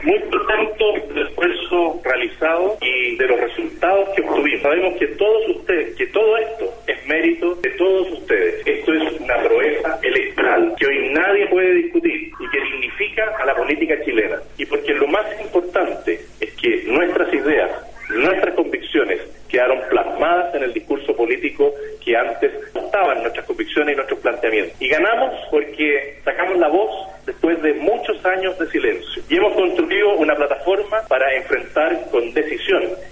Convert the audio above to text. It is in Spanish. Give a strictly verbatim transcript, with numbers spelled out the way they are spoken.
Muy contento del esfuerzo realizado y de los resultados que obtuvimos. Sabemos que todos ustedes, que todo esto es mérito de todos ustedes. Esto es una proeza electoral que hoy nadie puede discutir y que dignifica a la política chilena. Y porque lo más importante es que nuestras ideas, nuestras convicciones quedaron plasmadas en el discurso político que antes no estaban nuestras convicciones y nuestros planteamientos. Y ganamos porque sacamos la voz después de muchos años de silencio. Y hemos construido una plataforma para enfrentar con decisión